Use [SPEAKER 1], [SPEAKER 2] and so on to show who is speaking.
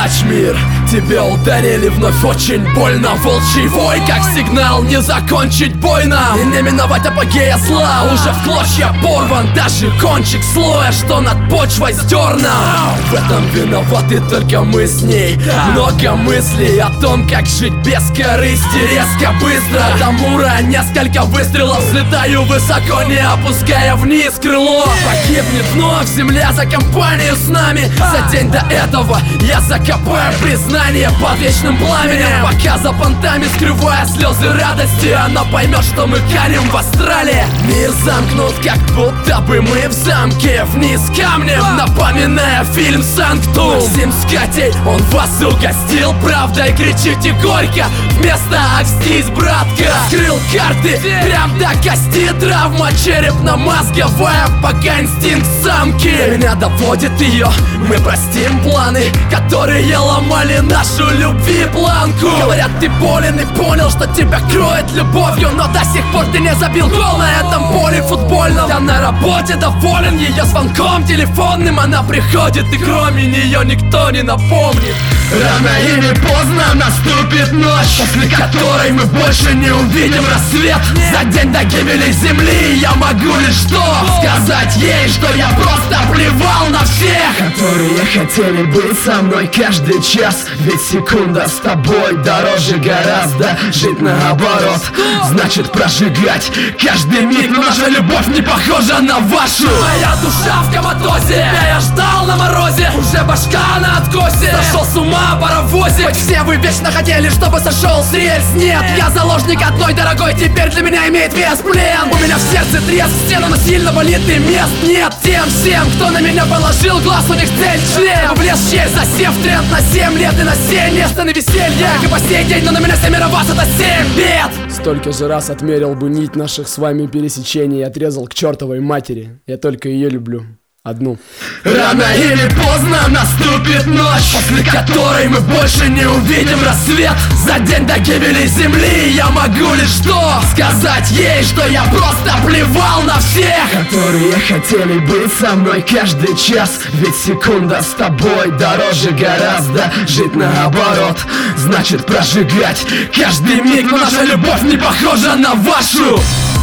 [SPEAKER 1] плачь, мир, тебе ударили вновь очень больно. Волчий вой, как сигнал не закончить бой нам. И не миновать апогея зла, уже в клочья порван даже кончик слоя, что над почвой сдернан. В этом виноваты только мы с ней. Много мыслей о том, как жить без корысти. Резко, быстро, Тамура, несколько выстрелов. Взлетаю высоко, не опуская вниз крыло. Погибнет вновь земля за компанию с нами. За день до этого я закопаю признание под вечным пламенем. Пока за понтами скрывая слезы радости, она поймет, что мы канем в астрале. Мир замкнут, как будто бы мы в замке. Вниз камнем, напоминая фильм «Санктум». Максим с Катей, он вас угостил правдой. Кричите горько, вместо «Акстись, братка». Скрыл карты, прям до кости. Травма черепно-мозговая, пока инстинкт самки меня доводит ее. Мы простим планы, которые ломали нашу любви планку. Говорят, ты болен и понял, что тебя кроет любовью, но до сих пор ты не забил гол на этом поле футбольном. Я на работе доволен ее звонком телефонным. Она приходит, и кроме нее никто не напомнит. Рано или поздно наступит ночь, после которой мы больше не увидим рассвет. За день до гибели земли я могу лишь что сказать ей, что я просто плевал на всех, которые хотели быть со мной каждый час. Ведь секунда с тобой дороже гораздо. Жить наоборот значит прожигать каждый миг. Но наша любовь не похожа на вашу. Моя душа в коматозе, я ждал на морозе, уже башка на откосе. Сошел с ума паровозик. Хоть все вы вечно хотели, чтобы сошел с рельс. Нет, я заложник одной дорогой, теперь для меня имеет вес плен. У меня в сердце треск, стену насильно болит и мест нет. Тем всем, кто на меня положил глаз, у них цель член. Влез в щель, засев тренд на 7 лет и на 7 мест на веселье. И по сей день, но на меня 7 вас это 7 бед.
[SPEAKER 2] Столько же раз отмерил бы нить наших с вами пересечений и отрезал к чертовой матери. Я только ее люблю. Одну.
[SPEAKER 1] Рано или поздно наступит ночь, после которой мы больше не увидим рассвет. За день до гибели земли я могу лишь что сказать ей, что я просто плевал на всех, которые хотели быть со мной каждый час. Ведь секунда с тобой дороже гораздо. Жить наоборот значит прожигать каждый миг. Но наша любовь не похожа на вашу.